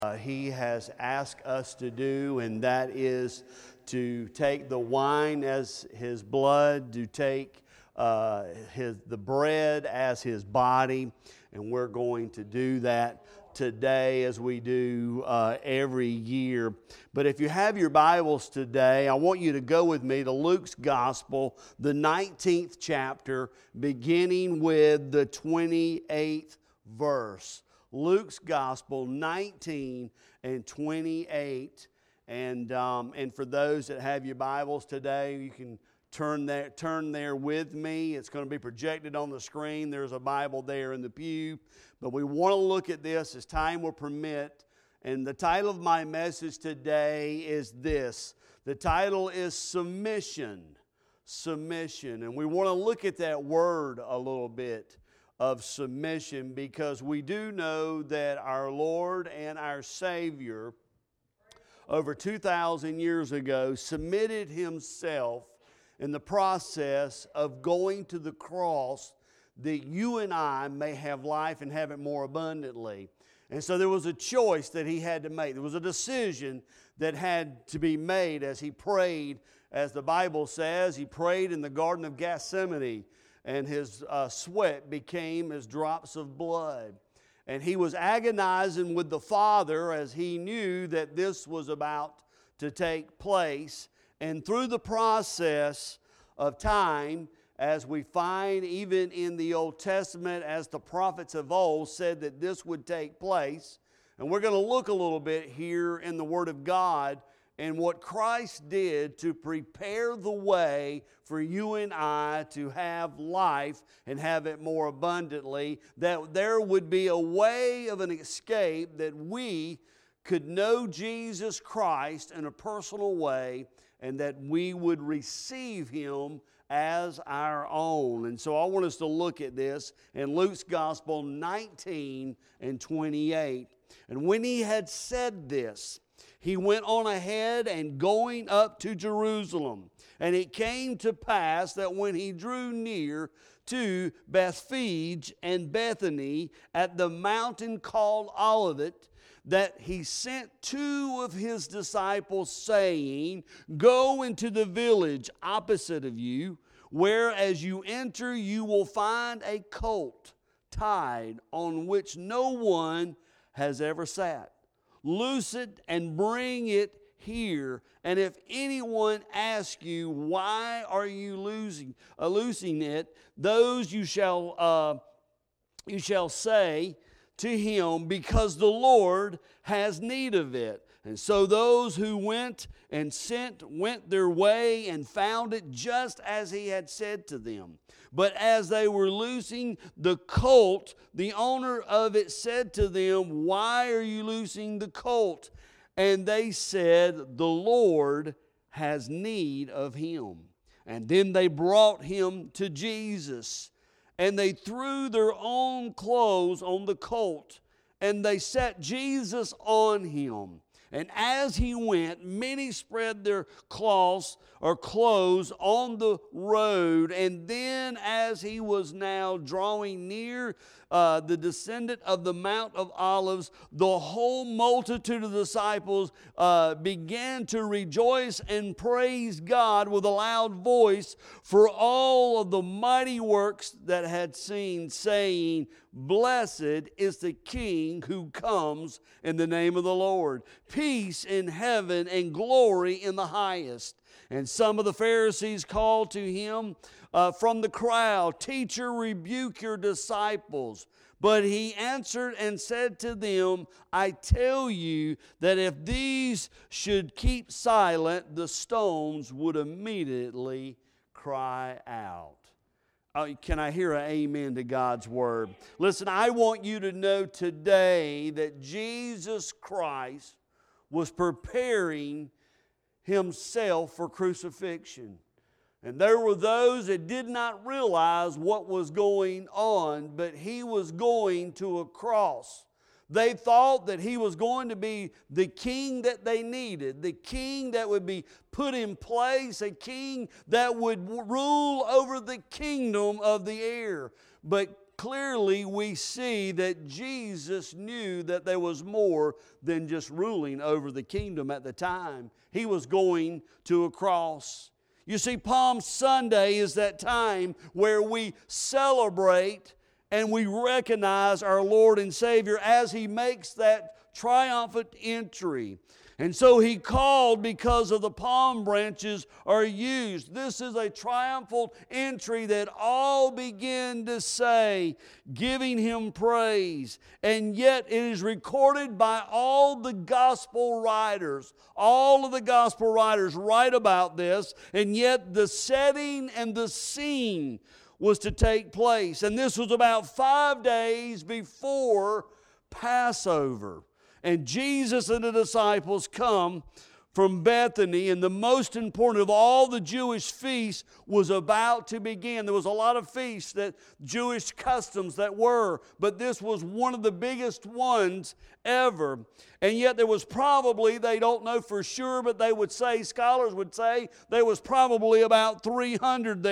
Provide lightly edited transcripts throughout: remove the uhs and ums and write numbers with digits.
He has asked us to do, and that is to take the wine as His blood, to take the bread as His body, and we're going to do that today as we do every year. But if you have your Bibles today, I want you to go with me to Luke's Gospel, the 19th chapter, beginning with the 28th verse. Luke's Gospel 19 and 28. And for those that have your Bibles today, you can turn there with me. It's going to be projected on the screen. There's a Bible there in the pew. But we want to look at this as time will permit. And the title of my message today is this. The title is Submission. Submission. And we want to look at that word a little bit of submission, because we do know that our Lord and our Savior over 2,000 years ago submitted Himself in the process of going to the cross that you and I may have life and have it more abundantly. And so there was a choice that He had to make. There was a decision that had to be made as He prayed. As the Bible says, He prayed in the Garden of Gethsemane, and His sweat became as drops of blood. And He was agonizing with the Father as He knew that this was about to take place. And through the process of time, as we find even in the Old Testament, as the prophets of old said that this would take place, and we're going to look a little bit here in the Word of God and what Christ did to prepare the way for you and I to have life and have it more abundantly, that there would be a way of an escape, that we could know Jesus Christ in a personal way, and that we would receive Him as our own. And so I want us to look at this in Luke's Gospel 19 and 28. And when He had said this, He went on ahead and going up to Jerusalem. And it came to pass that when He drew near to Bethphage and Bethany at the mountain called Olivet, that He sent two of His disciples, saying, "Go into the village opposite of you, where as you enter you will find a colt tied, on which no one has ever sat. Loose it and bring it here. And if anyone asks you, why are you loosing it, those you shall say to him, because the Lord has need of it." And so those who went and sent went their way and found it just as He had said to them. But as they were loosing the colt, the owner of it said to them, "Why are you loosing the colt?" And they said, "The Lord has need of him." And then they brought him to Jesus, and they threw their own clothes on the colt, and they set Jesus on him. And as He went, many spread their cloths on the road. And then as He was now drawing near the descendant of the Mount of Olives, the whole multitude of disciples began to rejoice and praise God with a loud voice for all of the mighty works that had seen, saying, "Blessed is the King who comes in the name of the Lord. Peace in heaven and glory in the highest." And some of the Pharisees called to Him from the crowd, "Teacher, rebuke your disciples." But He answered and said to them, "I tell you that if these should keep silent, the stones would immediately cry out." Can I hear an amen to God's word? Listen, I want you to know today that Jesus Christ was preparing Himself for crucifixion. And there were those that did not realize what was going on, but He was going to a cross. They thought that He was going to be the king that they needed, the king that would be put in place, a king that would rule over the kingdom of the air. But clearly we see that Jesus knew that there was more than just ruling over the kingdom at the time. He was going to a cross. You see, Palm Sunday is that time where we celebrate and we recognize our Lord and Savior as He makes that triumphant entry. And so He called because of the palm branches are used. This is a triumphal entry that all begin to say, giving Him praise. And yet it is recorded by all the gospel writers. All of the gospel writers write about this, and yet the setting and the scene was to take place. And this was about 5 days before Passover. And Jesus and the disciples come from Bethany, and the most important of all the Jewish feasts was about to begin. There was a lot of feasts, that Jewish customs that were, but this was one of the biggest ones ever. And yet there was probably, they don't know for sure, but they would say, scholars would say, there was probably about 300,000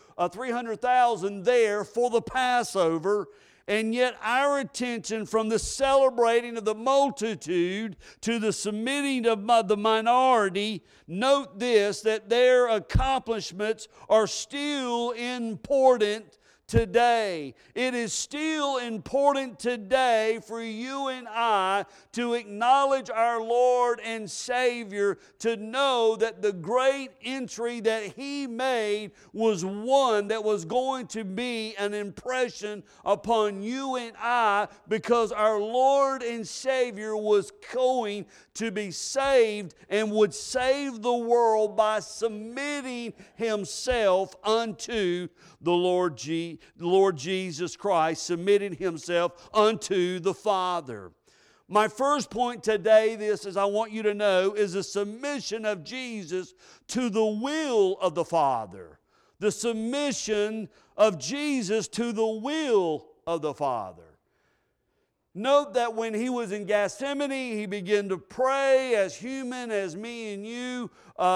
there for the Passover. And yet our attention from the celebrating of the multitude to the submitting of the minority, note this, that their accomplishments are still important today. It is still important today for you and I to acknowledge our Lord and Savior, to know that the great entry that He made was one that was going to be an impression upon you and I, because our Lord and Savior was going to be saved and would save the world by submitting Himself unto the Lord Jesus Christ, submitting Himself unto the Father. My first point today, I want you to know, is the submission of Jesus to the will of the Father. The submission of Jesus to the will of the Father. Note that when He was in Gethsemane, He began to pray as human as me and you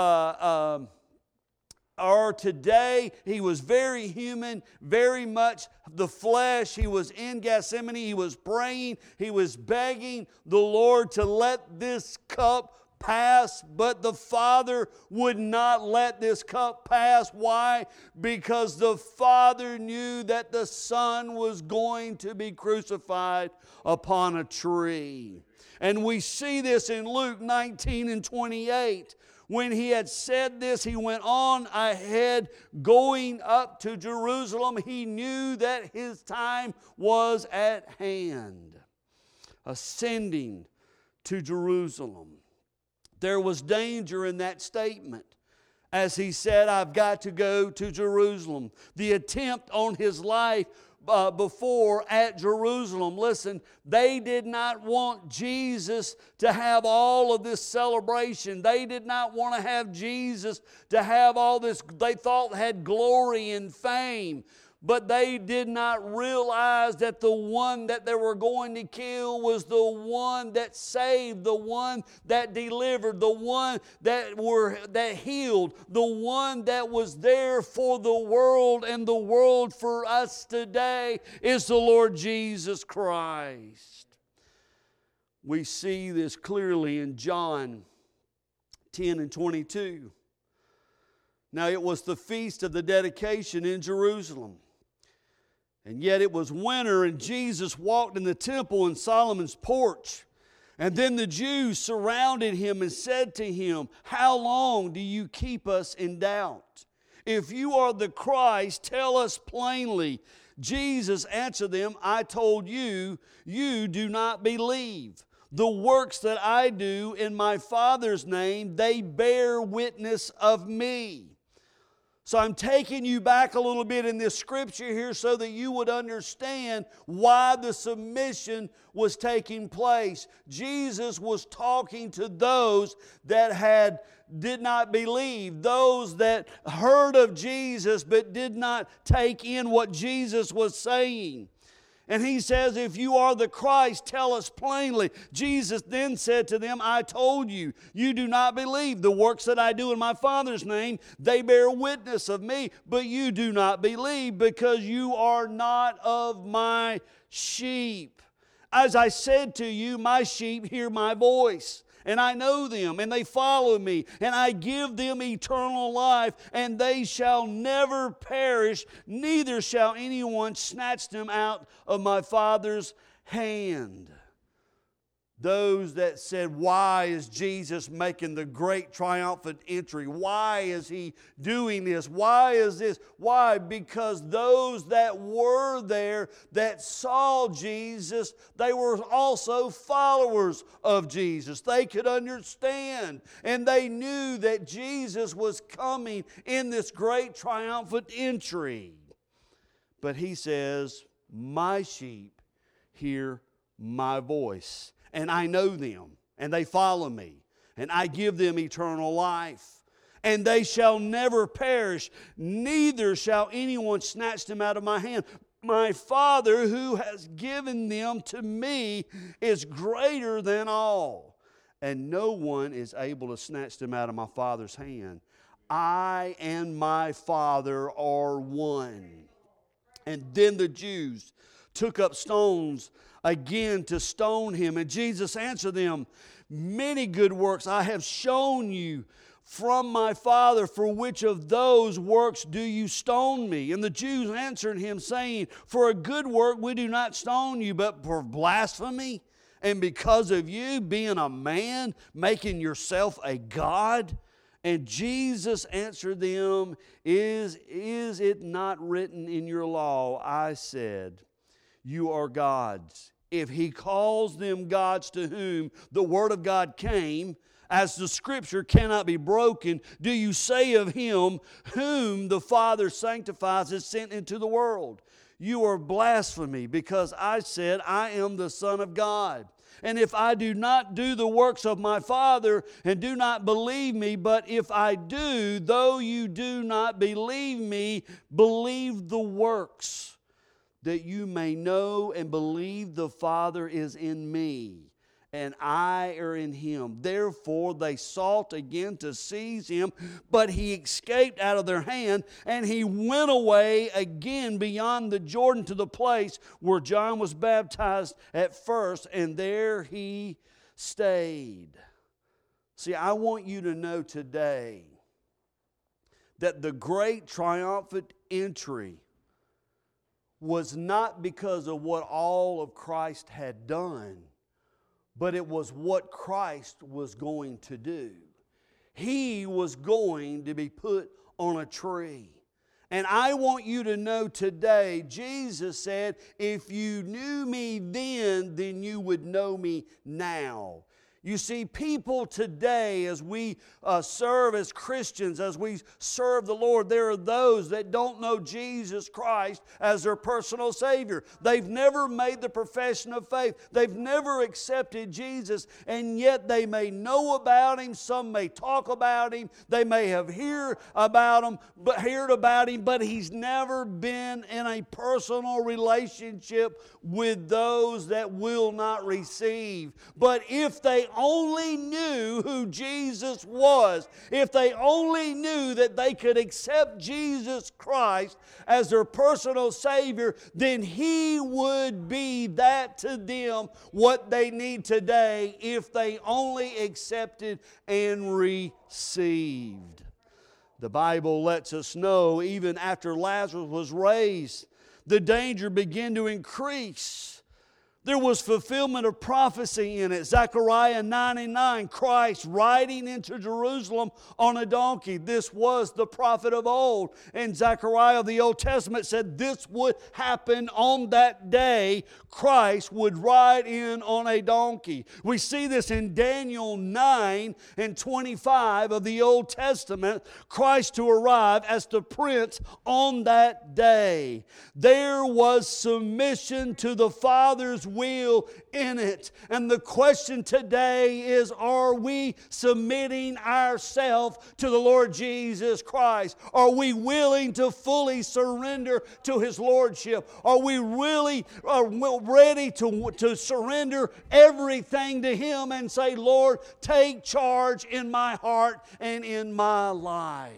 are today. He was very human, very much the flesh. He was in Gethsemane. He was praying. He was begging the Lord to let this cup pass, but the Father would not let this cup pass. Why? Because the Father knew that the Son was going to be crucified upon a tree. And we see this in Luke 19 and 28. When He had said this, He went on ahead, going up to Jerusalem. He knew that His time was at hand. Ascending to Jerusalem. There was danger in that statement. As He said, I've got to go to Jerusalem. The attempt on His life before at Jerusalem. Listen, they did not want Jesus to have all of this celebration. They did not want to have Jesus to have all this they thought had glory and fame. But they did not realize that the one that they were going to kill was the one that saved, the one that delivered, the one that healed, the one that was there for the world, and the world for us today is the Lord Jesus Christ. We see this clearly in John 10 and 22. Now it was the feast of the dedication in Jerusalem. And yet it was winter, and Jesus walked in the temple in Solomon's porch. And then the Jews surrounded Him and said to Him, how long do you keep us in doubt? If you are the Christ, tell us plainly. Jesus answered them, I told you, you do not believe. The works that I do in my Father's name, they bear witness of me. So I'm taking you back a little bit in this scripture here so that you would understand why the submission was taking place. Jesus was talking to those that did not believe, those that heard of Jesus but did not take in what Jesus was saying. And he says, if you are the Christ, tell us plainly. Jesus then said to them, I told you, you do not believe. The works that I do in my Father's name, they bear witness of me, but you do not believe because you are not of my sheep. As I said to you, my sheep hear my voice. And I know them, and they follow me, and I give them eternal life, and they shall never perish, neither shall anyone snatch them out of my Father's hand. Those that said, why is Jesus making the great triumphant entry? Why is He doing this? Why is this? Why? Because those that were there, that saw Jesus, they were also followers of Jesus. They could understand, and they knew that Jesus was coming in this great triumphant entry. But He says, my sheep hear my voice. And I know them, and they follow me, and I give them eternal life. And they shall never perish, neither shall anyone snatch them out of my hand. My Father who has given them to me is greater than all, and no one is able to snatch them out of my Father's hand. I and my Father are one. And then the Jews took up stones again to stone Him. And Jesus answered them, many good works I have shown you from my Father. For which of those works do you stone me? And the Jews answered Him, saying, for a good work we do not stone you, but for blasphemy, and because of you being a man, making yourself a God. And Jesus answered them, is it not written in your law, I said, you are gods? If He calls them gods to whom the Word of God came, as the Scripture cannot be broken, do you say of Him whom the Father sanctifies is sent into the world? You are blasphemy, because I said, I am the Son of God. And if I do not do the works of my Father, and do not believe me, but if I do, though you do not believe me, believe the works, that you may know and believe the Father is in me, and I are in Him. Therefore they sought again to seize Him, but He escaped out of their hand, and He went away again beyond the Jordan to the place where John was baptized at first, and there He stayed. See, I want you to know today that the great triumphant entry was not because of what all of Christ had done, but it was what Christ was going to do. He was going to be put on a tree. And I want you to know today, Jesus said, if you knew me then you would know me now. You see, people today, as we serve as Christians, as we serve the Lord, there are those that don't know Jesus Christ as their personal Savior. They've never made the profession of faith. They've never accepted Jesus, and yet they may know about Him. Some may talk about Him. They may have heard about Him, but He's never been in a personal relationship with those that will not receive. But if they only knew who Jesus was, if they only knew that they could accept Jesus Christ as their personal Savior, then He would be that to them what they need today if they only accepted and received. The Bible lets us know even after Lazarus was raised, the danger began to increase. There was fulfillment of prophecy in it. Zechariah 9:9, Christ riding into Jerusalem on a donkey. This was the prophet of old. And Zechariah, the Old Testament, said this would happen on that day. Christ would ride in on a donkey. We see this in Daniel 9:25 of the Old Testament. Christ to arrive as the Prince on that day. There was submission to the Father's will in it. And the question today is, are we submitting ourselves to the Lord Jesus Christ? Are we willing to fully surrender to His Lordship? Are we really ready to surrender everything to Him and say, Lord, take charge in my heart and in my life?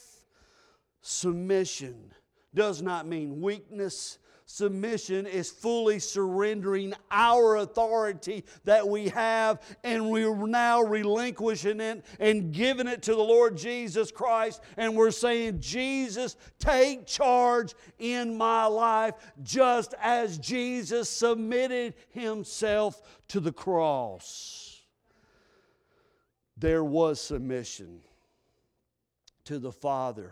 Submission does not mean weakness. Submission is fully surrendering our authority that we have, and we're now relinquishing it and giving it to the Lord Jesus Christ. And we're saying, Jesus, take charge in my life, just as Jesus submitted Himself to the cross. There was submission to the Father.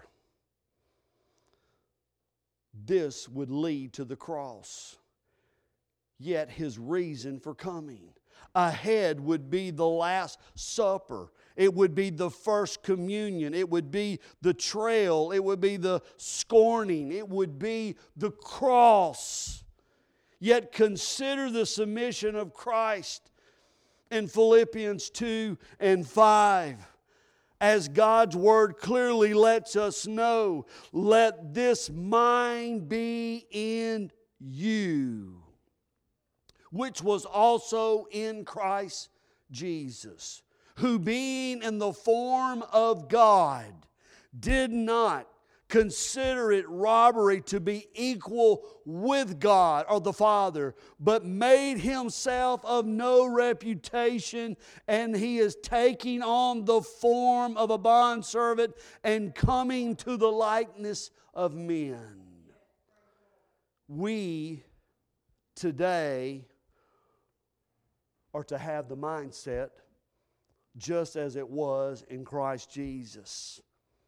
This would lead to the cross. Yet His reason for coming. Ahead would be the Last Supper. It would be the first communion. It would be the trail. It would be the scorning. It would be the cross. Yet consider the submission of Christ in Philippians 2 and 5. As God's Word clearly lets us know, let this mind be in you, which was also in Christ Jesus, who being in the form of God, did not consider it robbery to be equal with God or the Father, but made Himself of no reputation, and He is taking on the form of a bondservant and coming to the likeness of men. We today are to have the mindset just as it was in Christ Jesus,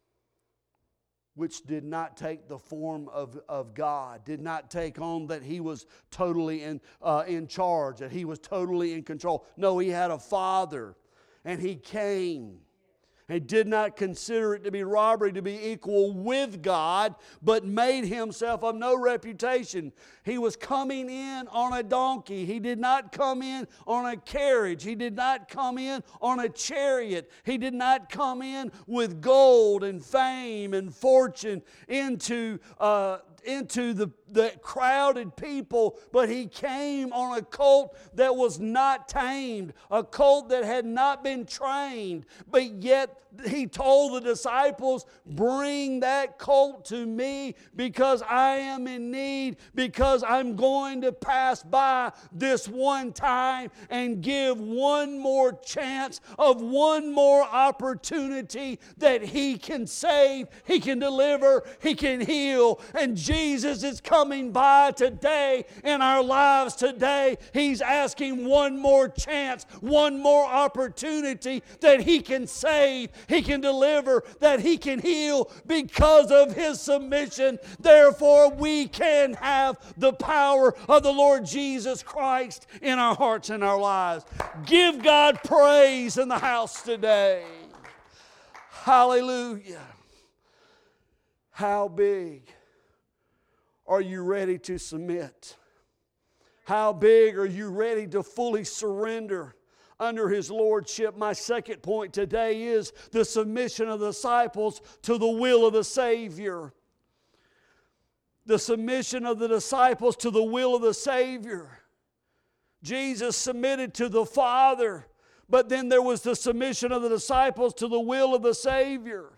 which did not take the form of God, did not take on that He was totally in charge, that He was totally in control. No, He had a Father, and He came. He did not consider it to be robbery to be equal with God, but made Himself of no reputation. He was coming in on a donkey. He did not come in on a carriage. He did not come in on a chariot. He did not come in with gold and fame and fortune into the crowded people, but He came on a colt that was not tamed, a colt that had not been trained, but yet He told the disciples, bring that colt to me because I am in need, because I'm going to pass by this one time and give one more chance of one more opportunity that He can save, He can deliver, He can heal. And Jesus is coming by today in our lives today. He's asking one more chance, one more opportunity that He can save, He can deliver, that He can heal because of His submission. Therefore, we can have the power of the Lord Jesus Christ in our hearts and our lives. Give God praise in the house today. Hallelujah. How big are you ready to submit? How big are you ready to fully surrender under His Lordship? My second point today is the submission of the disciples to the will of the Savior. The submission of the disciples to the will of the Savior. Jesus submitted to the Father, but then there was the submission of the disciples to the will of the Savior.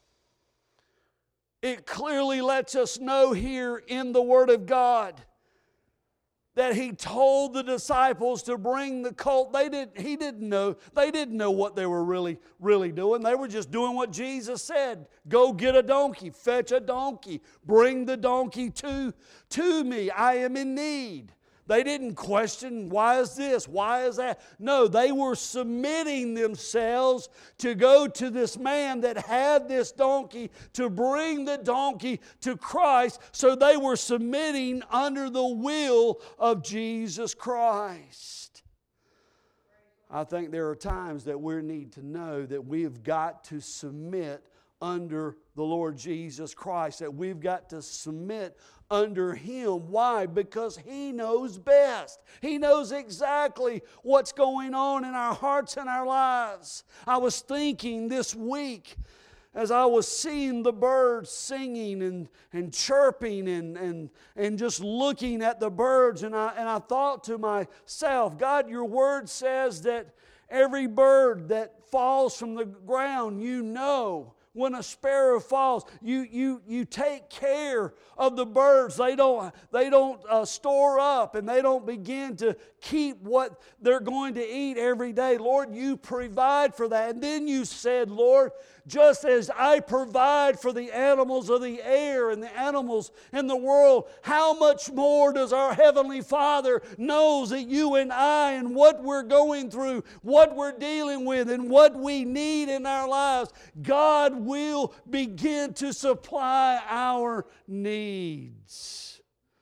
It clearly lets us know here in the Word of God that He told the disciples to bring the colt. They didn't know what they were really doing. They were just doing what Jesus said. Go get a donkey, fetch a donkey, bring the donkey to me. I am in need. They didn't question, why is this? Why is that? No, they were submitting themselves to go to this man that had this donkey, to bring the donkey to Christ. So they were submitting under the will of Jesus Christ. I think there are times that we need to know that we have got to submit under the Lord Jesus Christ, that we've got to submit under Him. Why? Because He knows best. He knows exactly what's going on in our hearts and our lives. I was thinking this week, as I was seeing the birds singing and chirping and just looking at the birds, and I thought to myself, God, your word says that every bird that falls from the ground, you know. When a sparrow falls, you take care of the birds. They don't store up, and they don't begin to keep what they're going to eat every day. Lord, you provide for that. And then you said, Lord, just as I provide for the animals of the air and the animals in the world, how much more does our Heavenly Father knows that you and I and what we're going through, what we're dealing with, and what we need in our lives, God will begin to supply our needs.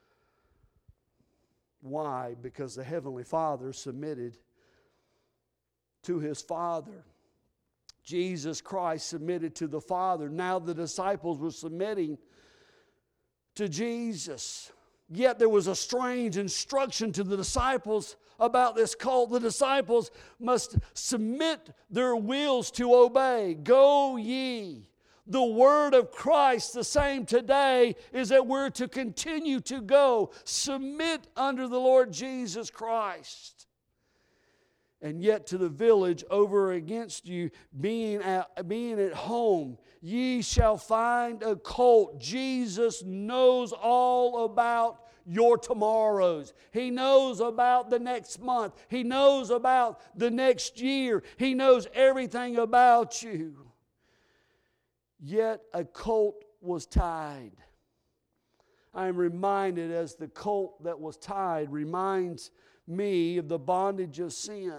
Why? Because the Heavenly Father submitted to His Father. Jesus Christ submitted to the Father. Now the disciples were submitting to Jesus. Yet there was a strange instruction to the disciples about this cult. The disciples must submit their wills to obey. Go ye. The word of Christ, the same today, is that we're to continue to go. Submit under the Lord Jesus Christ. And yet to the village over against you, being at home, ye shall find a colt. Jesus knows all about your tomorrows. He knows about the next month. He knows about the next year. He knows everything about you. Yet a colt was tied. I am reminded, as the colt that was tied reminds me of the bondage of sin.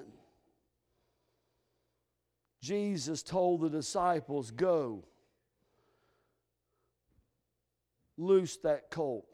Jesus told the disciples, go, loose that colt.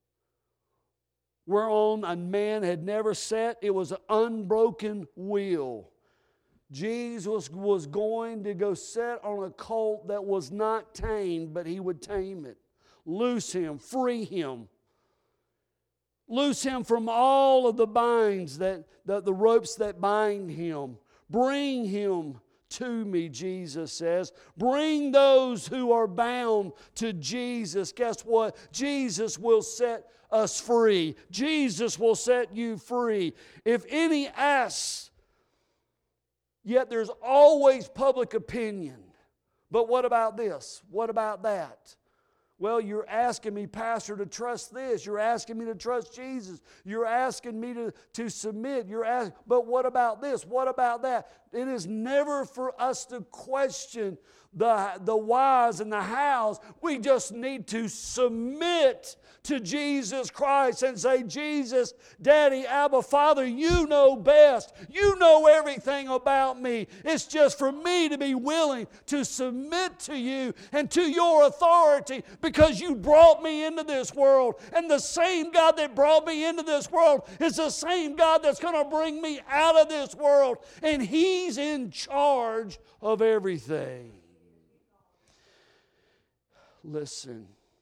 Whereon a man had never sat, it was an unbroken wheel. Jesus was going to go sit on a colt that was not tamed, but He would tame it. Loose him, free him. Loose him from all of the binds, the ropes that bind him. Bring him to me, Jesus says. Bring those who are bound to Jesus. Guess what? Jesus will set us free. Jesus will set you free. If any asks, yet there's always public opinion. But what about this? What about that? Well, you're asking me, Pastor, to trust this. You're asking me to trust Jesus. You're asking me to submit. But what about this? What about that? It is never for us to question the whys and the hows. We just need to submit to Jesus Christ and say, Jesus, Daddy, Abba, Father, you know best. You know everything about me. It's just for me to be willing to submit to you and to your authority, because you brought me into this world. And the same God that brought me into this world is the same God that's going to bring me out of this world. And He's in charge of everything. Listen.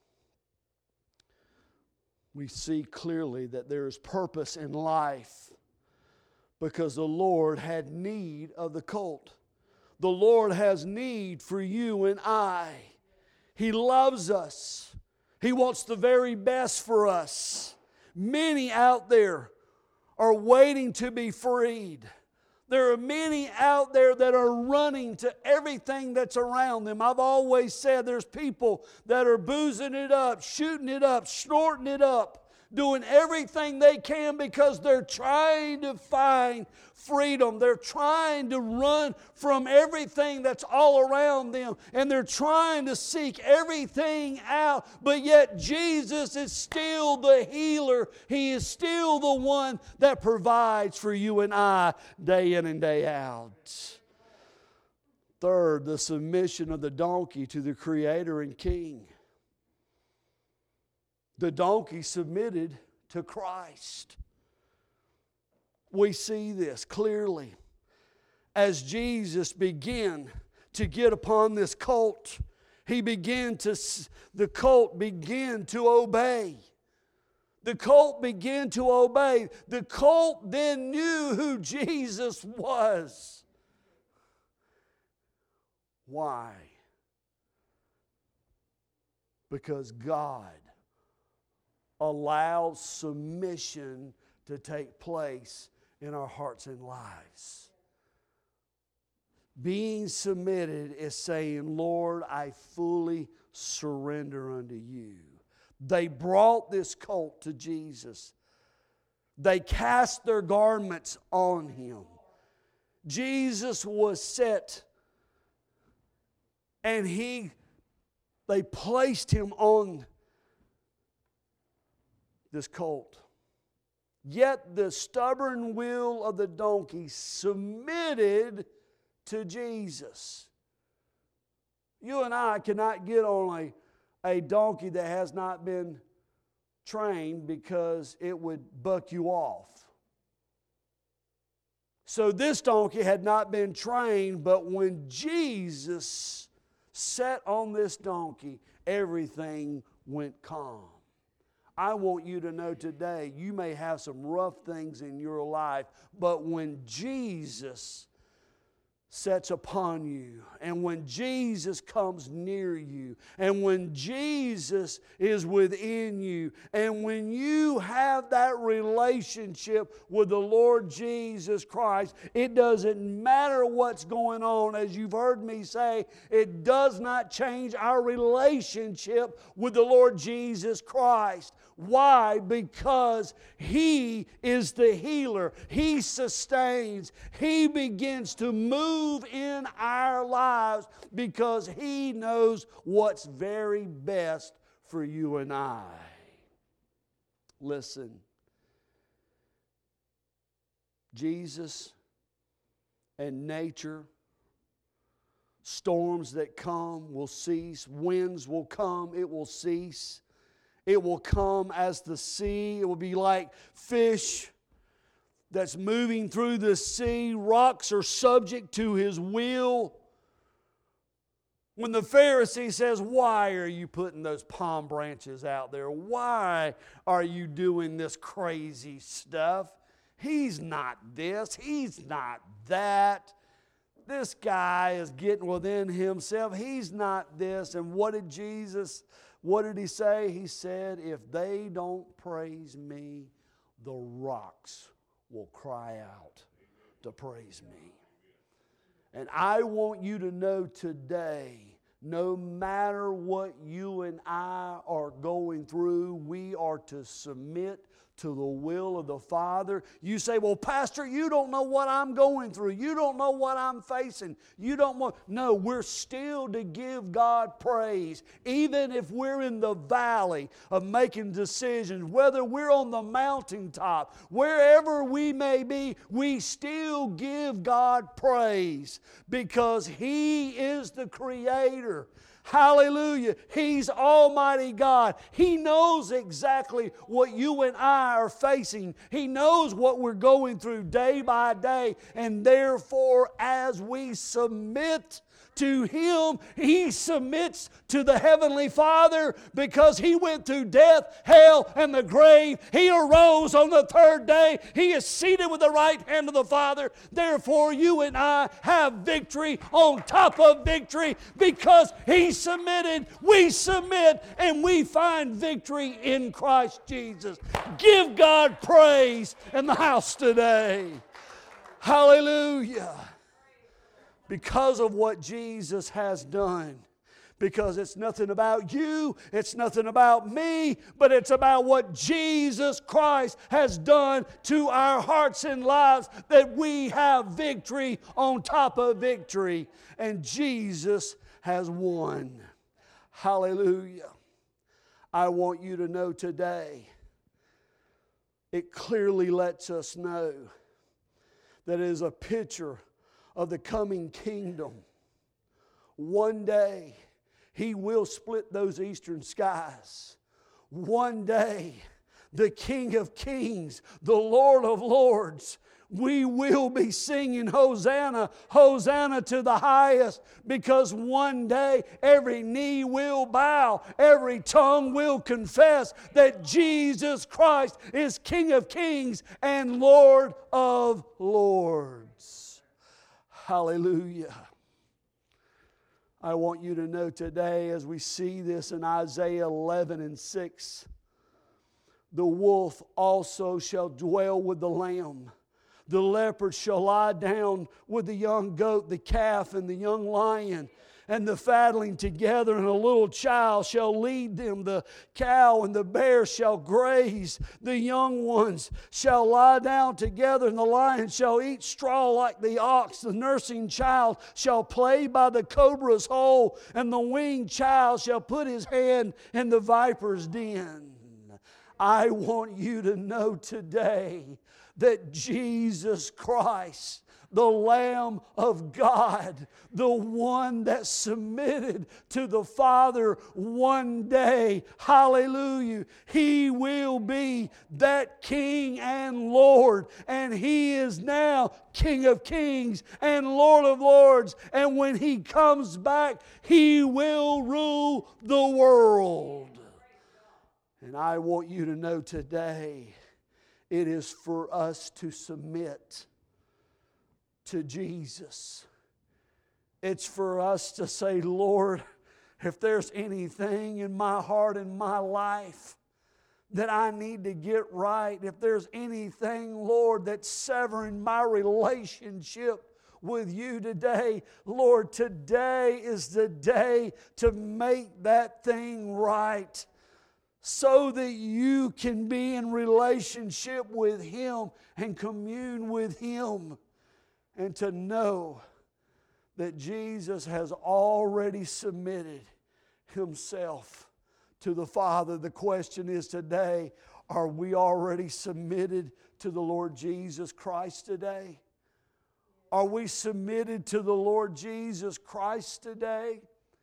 We see clearly that there is purpose in life because the Lord had need of the colt. The Lord has need for you and I. He loves us. He wants the very best for us. Many out there are waiting to be freed. There are many out there that are running to everything that's around them. I've always said there's people that are boozing it up, shooting it up, snorting it up, doing everything they can because they're trying to find freedom. They're trying to run from everything that's all around them, and they're trying to seek everything out. But yet Jesus is still the healer. He is still the one that provides for you and I day in and day out. Third, the submission of the donkey to the Creator and King. The donkey submitted to Christ. We see this clearly as Jesus began to get upon this colt the colt began to obey. The colt began to obey. The colt then knew who Jesus was. Why? Because God allows submission to take place in our hearts and lives. Being submitted is saying, Lord, I fully surrender unto you. They brought this colt to Jesus. They cast their garments on him. Jesus was set, and they placed him on this colt. Yet the stubborn will of the donkey submitted to Jesus. You and I cannot get on a donkey that has not been trained, because it would buck you off. So this donkey had not been trained, but when Jesus sat on this donkey, everything went calm. I want you to know today, you may have some rough things in your life, but when Jesus sets upon you, and when Jesus comes near you, and when Jesus is within you, and when you have that relationship with the Lord Jesus Christ, it doesn't matter what's going on. As you've heard me say, it does not change our relationship with the Lord Jesus Christ. Why? Because He is the healer. He sustains. He begins to move in our lives because He knows what's very best for you and I. Listen. Jesus and nature, storms that come will cease. Winds will come, it will cease. It will come as the sea. It will be like fish that's moving through the sea. Rocks are subject to His will. When the Pharisee says, why are you putting those palm branches out there? Why are you doing this crazy stuff? He's not this. He's not that. This guy is getting within himself. He's not this. And what did He say? He said, if they don't praise me, the rocks will cry out to praise me. And I want you to know today, no matter what you and I are going through, we are to submit to the will of the Father. You say, well, Pastor, you don't know what I'm going through. You don't know what I'm facing. You don't know. No, we're still to give God praise. Even if we're in the valley of making decisions, whether we're on the mountaintop, wherever we may be, we still give God praise because He is the Creator. Hallelujah. He's Almighty God. He knows exactly what you and I are facing. He knows what we're going through day by day. And therefore, as we submit to Him, He submits to the Heavenly Father because He went through death, hell, and the grave. He arose on the third day. He is seated with the right hand of the Father. Therefore, you and I have victory on top of victory because He submitted, we submit, and we find victory in Christ Jesus. Give God praise in the house today. Hallelujah. Because of what Jesus has done. Because it's nothing about you, it's nothing about me, but it's about what Jesus Christ has done to our hearts and lives, that we have victory on top of victory. And Jesus has won. Hallelujah. I want you to know today, it clearly lets us know that it is a picture of the coming kingdom. One day, He will split those eastern skies. One day, the King of Kings, the Lord of Lords, We will be singing Hosanna, Hosanna to the highest, because one day every knee will bow, every tongue will confess that Jesus Christ is King of kings and Lord of lords. Hallelujah. I want you to know today, as we see this in Isaiah 11:6, the wolf also shall dwell with the lamb. The leopard shall lie down with the young goat, the calf and the young lion, and the fatling together, and a little child shall lead them. The cow and the bear shall graze. The young ones shall lie down together, and the lion shall eat straw like the ox. The nursing child shall play by the cobra's hole, and the weaned child shall put his hand in the viper's den. I want you to know today that Jesus Christ, the Lamb of God, the one that submitted to the Father one day, hallelujah, He will be that King and Lord, and He is now King of kings and Lord of lords, and when He comes back, He will rule the world. And I want you to know today, it is for us to submit to Jesus. It's for us to say, Lord, if there's anything in my heart and my life that I need to get right, if there's anything, Lord, that's severing my relationship with you today, Lord, today is the day to make that thing right, so that you can be in relationship with Him and commune with Him, and to know that Jesus has already submitted Himself to the Father. The question is today, are we already submitted to the Lord Jesus Christ today? Are we submitted to the Lord Jesus Christ today?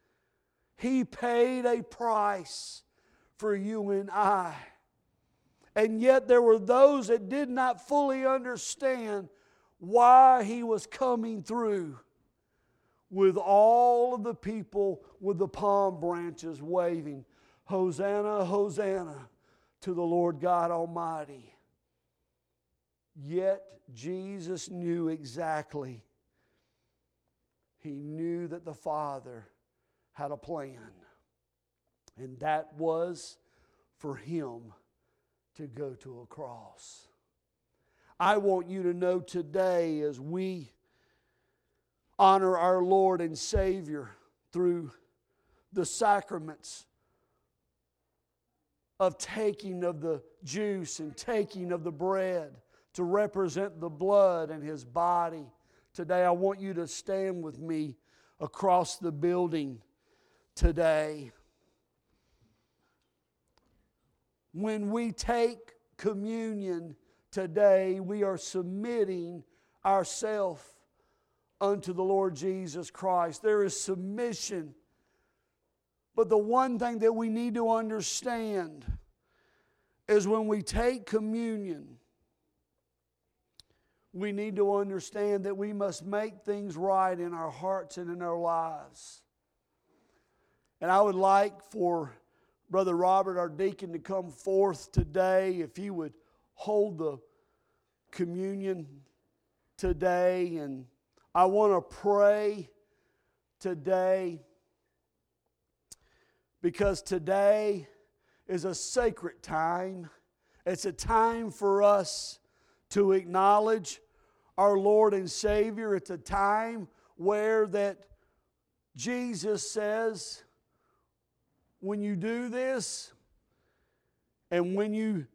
He paid a price for you and I. And yet there were those that did not fully understand why He was coming through with all of the people with the palm branches waving, Hosanna, Hosanna to the Lord God Almighty. Yet Jesus knew exactly. He knew that the Father had a plan. And that was for Him to go to a cross. I want you to know today, as we honor our Lord and Savior through the sacraments of taking of the juice and taking of the bread to represent the blood and His body. Today I want you to stand with me across the building today. When we take communion today, we are submitting ourselves unto the Lord Jesus Christ. There is submission. But the one thing that we need to understand is when we take communion, we need to understand that we must make things right in our hearts and in our lives. And I would like for Brother Robert, our deacon, to come forth today, if he would hold the communion today. And I want to pray today, because today is a sacred time. It's a time for us to acknowledge our Lord and Savior. It's a time where that Jesus says, when you do this, and when you